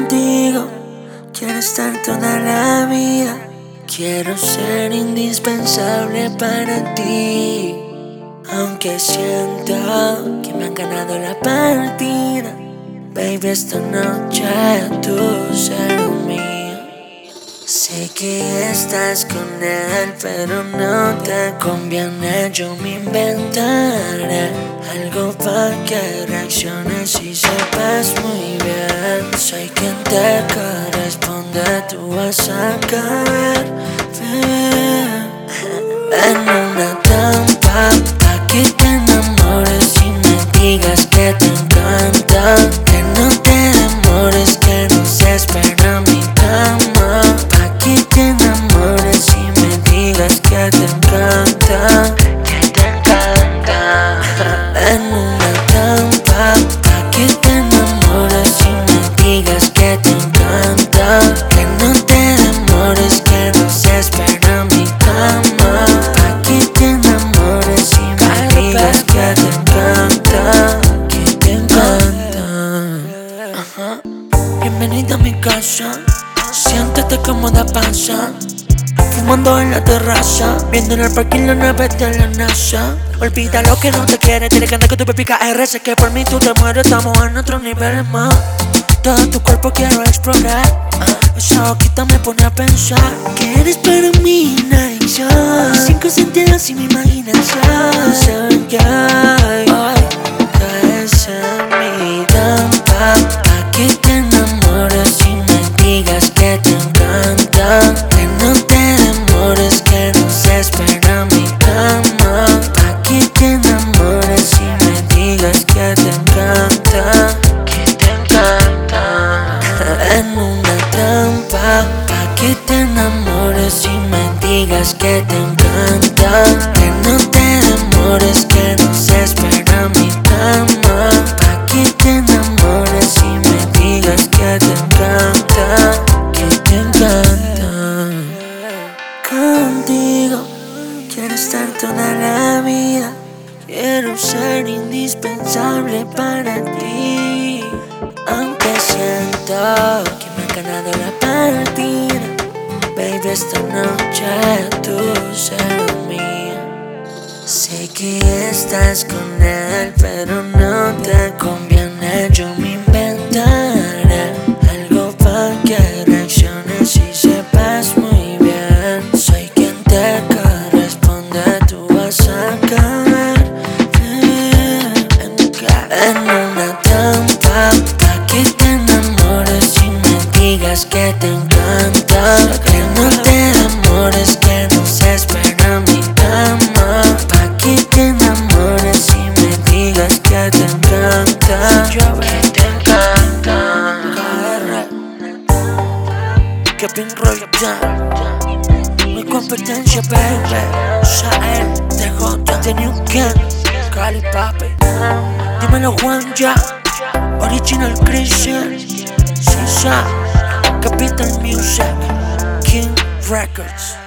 Contigo quiero estar toda la vida. Quiero ser indispensable para ti. Aunque siento que me han ganado la partida, baby, esta noche tú serás mía. Sé que estás con él, pero no te conviene. Yo me inventaré algo para que reacciones y sepas muy bien. Soy quien te corresponde, tú vas a caer, bebé, en una trampa pa' que te enamores y me digas que te encanta. Que no te demores, que no se espera mi cama. Pa' que te enamores y me digas que te encanta. Que te encanta. En una trampa pa' que te enamores y me digas que te encanta. Que no te demores, que no se espera mi cama. Pa' que te enamores y me digas que te encanta. Que te encanta. Bienvenida a mi casa, siéntate cómoda, pasa. Fumando en la terraza, viendo en el parking la nave de la NASA. Olvida lo que no te quiere, dile que anda con tu baby KR. Sé que por mí tú te mueres, estamos en otros niveles más. Todo tu cuerpo quiero explorar. Esa boquita me pone a pensar que eres para mí una adicción. Mis 5 sentidos y mi imaginación saben que hoy caes en mi trampa. Pa' que te enamores y me digas que te encanta. Que no te demores, que no se espera mi cama. Pa' que te enamores y me digas que te encanta. Que te encanta. En una trampa pa' que te enamores y me digas que te encanta. Que no te demores, que no se espera mi cama. Pa' que te enamores y me digas que te encanta. Que te encanta. Contigo quiero estar toda la vida. Quiero ser indispensable para ti. Aunque siento que me han ganado la partida, baby, esta noche tú serás mía. Sé que estás con él, pero no te conviene. Yo me inventaré algo para que reacciones y sepas muy bien. Soy quien te corresponde, tú vas a caer, en una trampa pa' que te enamores y me digas que te encanta. Que no te demores, que no se espera mi cama. Pa' que te enamores y me digas que te encanta. Que te encanta. Que pin rollo ya. Mi competencia, baby. Shael, DJ, The New King, Cali Papi. Dímelo Juan ya. Original Christian, Sisa, Capital Music, King Records.